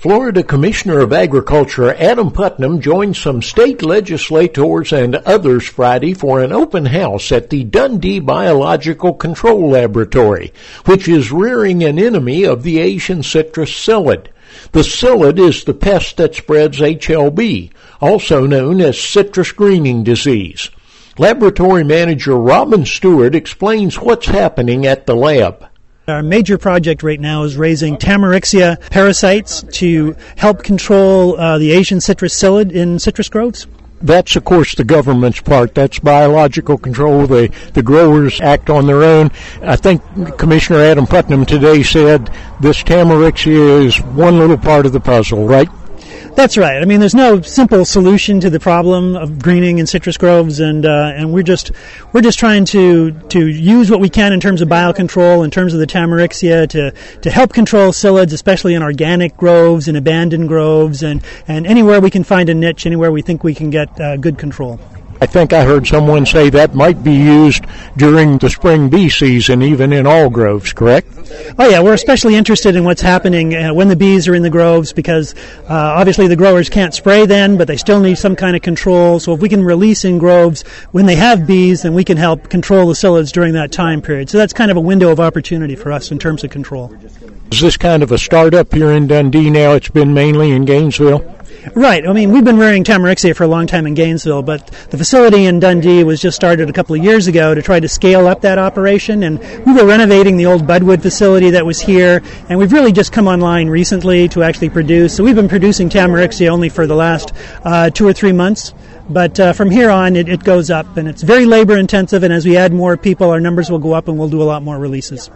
Florida Commissioner of Agriculture Adam Putnam joined some state legislators and others Friday for an open house at the Dundee Biological Control Laboratory, which is rearing an enemy of the Asian citrus psyllid. The psyllid is the pest that spreads HLB, also known as citrus greening disease. Laboratory manager Robin Stewart explains what's happening at the lab. Our major project right now is raising Tamarixia parasites to help control the Asian citrus psyllid in citrus groves. That's, of course, the government's part. That's biological control. The growers act on their own. I think Commissioner Adam Putnam today said this Tamarixia is one little part of the puzzle, right? That's right. I mean, there's no simple solution to the problem of greening in citrus groves, and we're just trying to use what we can in terms of biocontrol, in terms of the Tamarixia, to help control psyllids, especially in organic groves and abandoned groves, and anywhere we can find a niche, anywhere we think we can get good control. I think I heard someone say that might be used during the spring bee season, even in all groves, correct? Oh yeah, we're especially interested in what's happening when the bees are in the groves, because obviously the growers can't spray then, but they still need some kind of control. So if we can release in groves when they have bees, then we can help control the psyllids during that time period. So that's kind of a window of opportunity for us in terms of control. Is this kind of a startup here in Dundee now? It's been mainly in Gainesville? Right. I mean, we've been rearing Tamarixia for a long time in Gainesville, but the facility in Dundee was just started a couple of years ago to try to scale up that operation, and we were renovating the old Budwood facility that was here, and we've really just come online recently to actually produce. So we've been producing Tamarixia only for the last 2 or 3 months. But from here on, it goes up, and it's very labor-intensive, and as we add more people, our numbers will go up, and we'll do a lot more releases.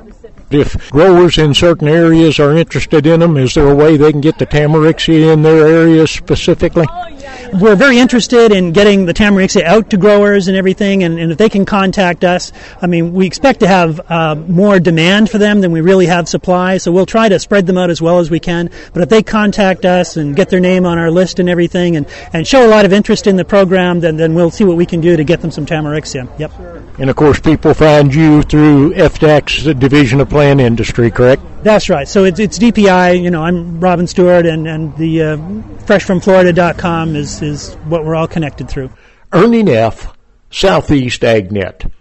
If growers in certain areas are interested in them, is there a way they can get the Tamarixia in their areas specifically? We're very interested in getting the Tamarixia out to growers and everything, and if they can contact us, I mean, we expect to have more demand for them than we really have supply, so we'll try to spread them out as well as we can. But if they contact us and get their name on our list and everything, and show a lot of interest in the program, then we'll see what we can do to get them some Tamarixia. Yep. And of course, people find you through FDAC's Division of Plant Industry, correct? That's right. So it's DPI. You know, I'm Robin Stewart, and the freshfromflorida.com is what we're all connected through. Ernie Neff, Southeast AgNet.